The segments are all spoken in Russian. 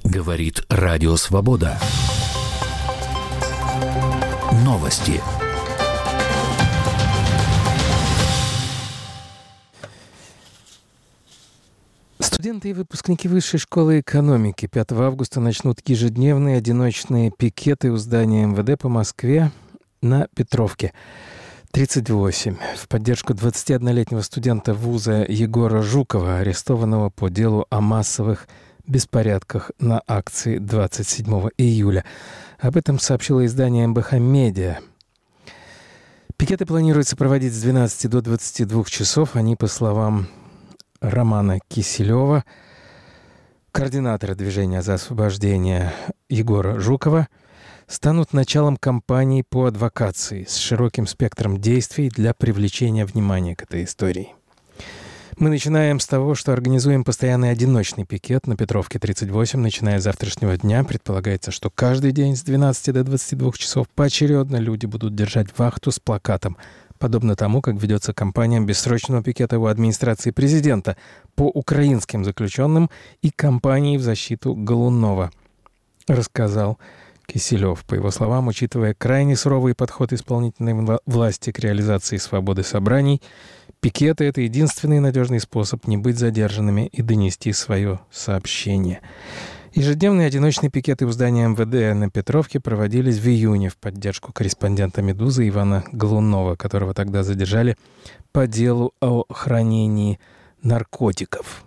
Говорит Радио Свобода. Новости. Студенты и выпускники Высшей школы экономики 5 августа начнут ежедневные одиночные пикеты у здания МВД по Москве на Петровке, 38, в поддержку 21-летнего студента вуза Егора Жукова, арестованного по делу о массовых беспорядках на акции 27 июля. Об этом сообщило издание МБХ «Медиа». Пикеты планируется проводить с 12 до 22 часов. Они, по словам Романа Киселева, координатора движения за освобождение Егора Жукова, станут началом кампании по адвокации с широким спектром действий для привлечения внимания к этой истории. Мы начинаем с того, что организуем постоянный одиночный пикет на Петровке 38, начиная с завтрашнего дня. Предполагается, что каждый день с 12 до 22 часов поочередно люди будут держать вахту с плакатом, подобно тому, как ведется кампания бессрочного пикета у администрации президента по украинским заключенным и кампании в защиту Голунова, рассказал Киселев. По его словам, учитывая крайне суровый подход исполнительной власти к реализации свободы собраний, пикеты — это единственный надежный способ не быть задержанными и донести свое сообщение. Ежедневные одиночные пикеты у здания МВД на Петровке проводились в июне в поддержку корреспондента «Медузы» Ивана Голунова, которого тогда задержали по делу о хранении наркотиков.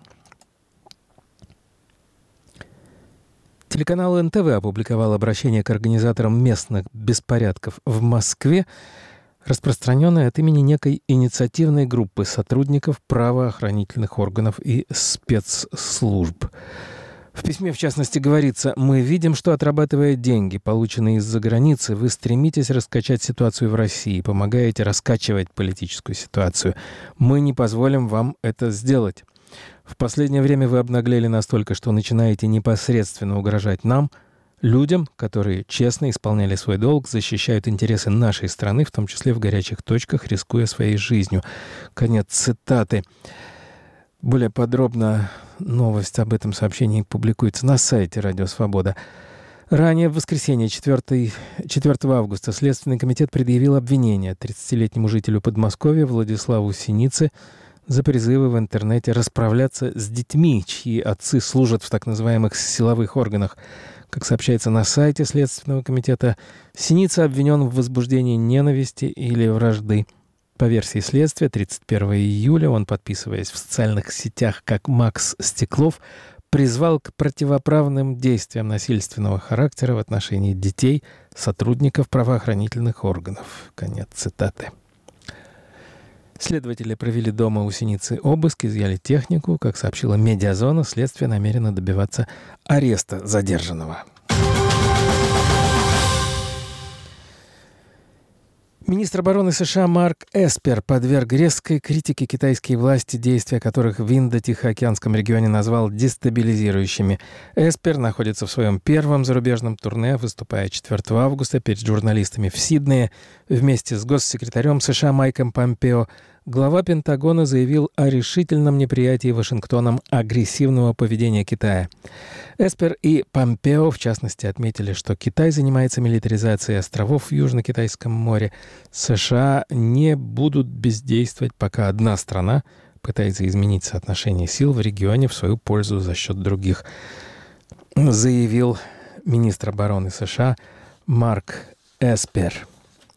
Телеканал НТВ опубликовал обращение к организаторам местных беспорядков в Москве, распространенное от имени некой инициативной группы сотрудников правоохранительных органов и спецслужб. В письме, в частности, говорится: «Мы видим, что, отрабатывая деньги, полученные из-за границы, вы стремитесь раскачать ситуацию в России, помогаете раскачивать политическую ситуацию. Мы не позволим вам это сделать. В последнее время вы обнаглели настолько, что начинаете непосредственно угрожать нам, людям, которые честно исполняли свой долг, защищают интересы нашей страны, в том числе в горячих точках, рискуя своей жизнью». Конец цитаты. Более подробно новость об этом сообщении публикуется на сайте «Радио Свобода». Ранее, в воскресенье, 4 августа, Следственный комитет предъявил обвинение 30-летнему жителю Подмосковья Владиславу Синице за призывы в интернете расправляться с детьми, чьи отцы служат в так называемых силовых органах. Как сообщается на сайте Следственного комитета, Синица обвинен в возбуждении ненависти или вражды. По версии следствия, 31 июля он, подписываясь в социальных сетях как Макс Стеклов, призвал к противоправным действиям насильственного характера в отношении детей, сотрудников правоохранительных органов. Конец цитаты. Следователи провели дома у Синицы обыск, изъяли технику. Как сообщила «Медиазона», следствие намерено добиваться ареста задержанного. Министр обороны США Марк Эспер подверг резкой критике китайские власти, действия которых в Индо-Тихоокеанском регионе назвал дестабилизирующими. Эспер находится в своем первом зарубежном турне, выступая 4 августа перед журналистами в Сиднее. Вместе с госсекретарем США Майком Помпео глава Пентагона заявил о решительном неприятии Вашингтоном агрессивного поведения Китая. Эспер и Помпео, в частности, отметили, что Китай занимается милитаризацией островов в Южно-Китайском море. США не будут бездействовать, пока одна страна пытается изменить соотношение сил в регионе в свою пользу за счет других, заявил министр обороны США Марк Эспер.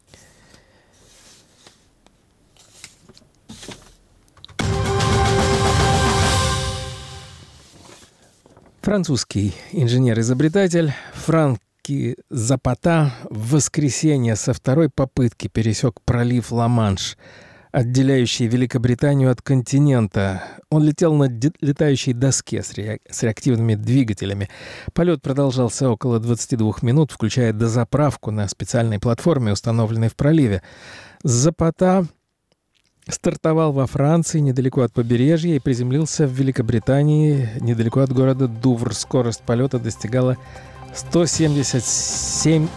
Французский инженер-изобретатель Франки Запата в воскресенье со второй попытки пересек пролив Ла-Манш, отделяющий Великобританию от континента. Он летел на летающей доске с реактивными двигателями. Полет продолжался около 22 минут, включая дозаправку на специальной платформе, установленной в проливе. Запата стартовал во Франции, недалеко от побережья, и приземлился в Великобритании, недалеко от города Дувр. Скорость полета достигала 177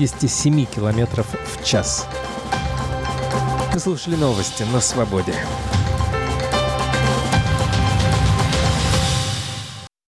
километров в час. Вы слушали новости на Свободе.